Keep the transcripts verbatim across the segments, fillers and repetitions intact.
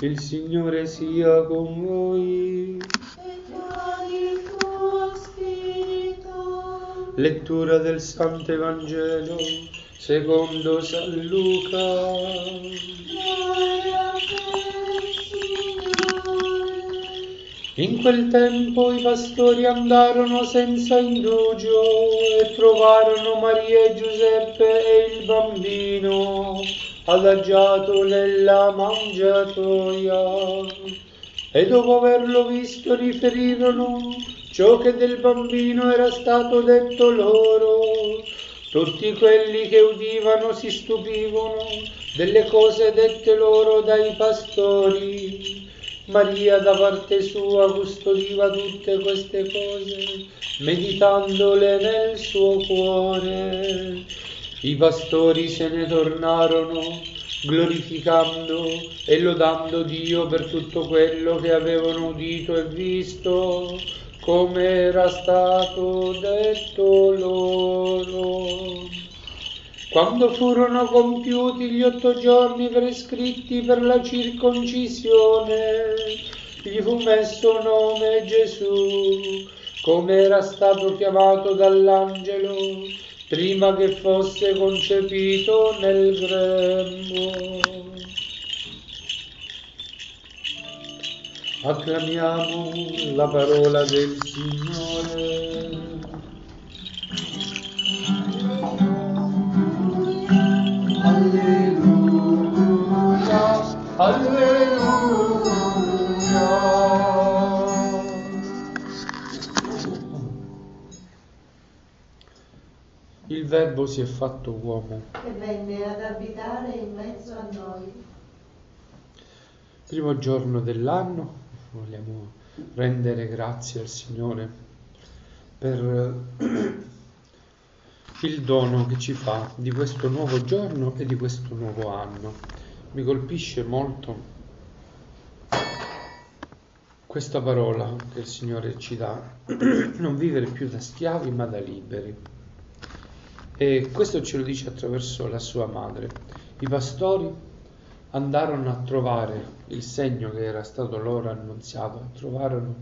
Il Signore sia con voi. E con il tuo spirito. Lettura del Santo Evangelo secondo San Luca. Gloria a te, Signore. In quel tempo i pastori andarono senza indugio e trovarono Maria e Giuseppe e il bambino adagiato nella mangiatoia. E dopo averlo visto riferirono ciò che del bambino era stato detto loro. Tutti quelli che udivano si stupivano delle cose dette loro dai pastori. Maria da parte sua custodiva tutte queste cose, meditandole nel suo cuore. I pastori se ne tornarono, glorificando e lodando Dio per tutto quello che avevano udito e visto, come era stato detto loro. Quando furono compiuti gli otto giorni prescritti per la circoncisione, gli fu messo nome Gesù, come era stato chiamato dall'angelo, prima che fosse concepito nel grembo. Acclamiamo la parola del Signore. Alleluia, alleluia. Il Verbo si è fatto uomo. E venne ad abitare in mezzo a noi. Primo giorno dell'anno, vogliamo rendere grazie al Signore per il dono che ci fa di questo nuovo giorno e di questo nuovo anno. Mi colpisce molto questa parola che il Signore ci dà, non vivere più da schiavi ma da liberi. E questo ce lo dice attraverso la sua madre. I pastori andarono a trovare il segno che era stato loro annunziato, trovarono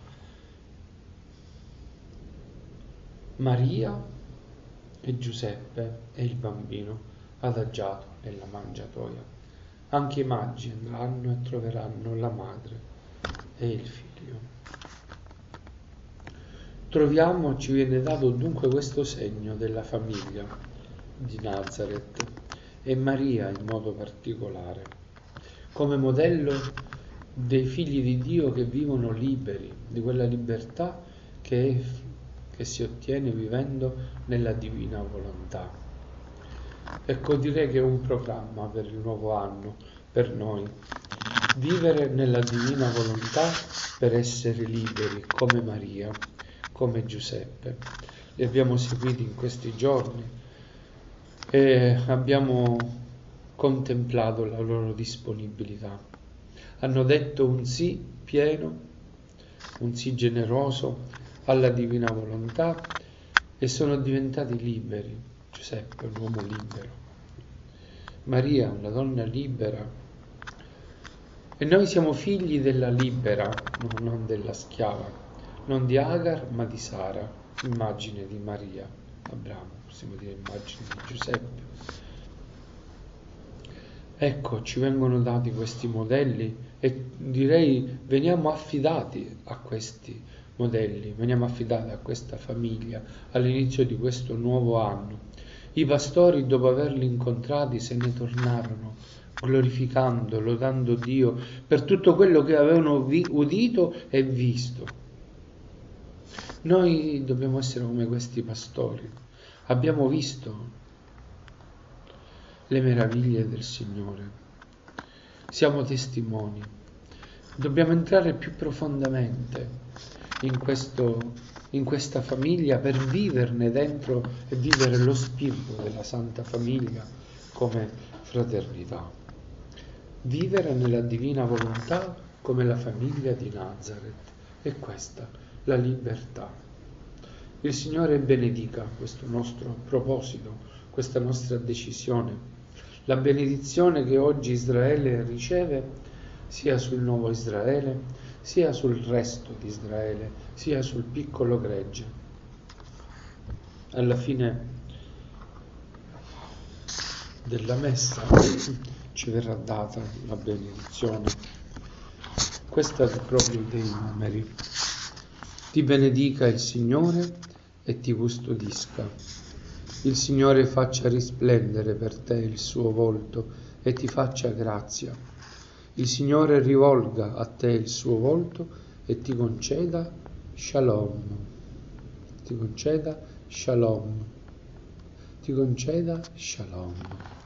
Maria e Giuseppe e il bambino adagiato nella mangiatoia. Anche i magi andranno e troveranno la madre e il figlio. Troviamo, ci viene dato dunque questo segno della famiglia di Nazareth e Maria in modo particolare, come modello dei figli di Dio che vivono liberi, di quella libertà che è che si ottiene vivendo nella divina volontà. Ecco, direi che è un programma per il nuovo anno, per noi, vivere nella divina volontà per essere liberi, come Maria, come Giuseppe. Li abbiamo seguiti in questi giorni e abbiamo contemplato la loro disponibilità. Hanno detto un sì pieno, un sì generoso alla divina volontà e sono diventati liberi. Giuseppe è un uomo libero, Maria una donna libera, e noi siamo figli della libera, non della schiava, non di Agar ma di Sara, immagine di Maria, Abramo, possiamo dire immagine di Giuseppe. Ecco, ci vengono dati questi modelli e direi veniamo affidati a questi modelli, veniamo affidati a questa famiglia all'inizio di questo nuovo anno. I pastori, dopo averli incontrati, se ne tornarono glorificando, lodando Dio per tutto quello che avevano vi- udito e visto. Noi dobbiamo essere come questi pastori. Abbiamo visto le meraviglie del Signore. Siamo testimoni. Dobbiamo entrare più profondamente in questo, in questa famiglia per viverne dentro e vivere lo spirito della Santa Famiglia come fraternità. Vivere nella divina volontà come la famiglia di Nazareth. E questa la libertà. Il Signore benedica questo nostro proposito, questa nostra decisione. La benedizione che oggi Israele riceve sia sul nuovo Israele, sia sul resto di Israele, sia sul piccolo gregge. Alla fine della messa ci verrà data la benedizione. Questa è proprio dei numeri. Ti benedica il Signore e ti custodisca. Il Signore faccia risplendere per te il suo volto e ti faccia grazia. Il Signore rivolga a te il suo volto e ti conceda shalom. Ti conceda shalom. Ti conceda shalom.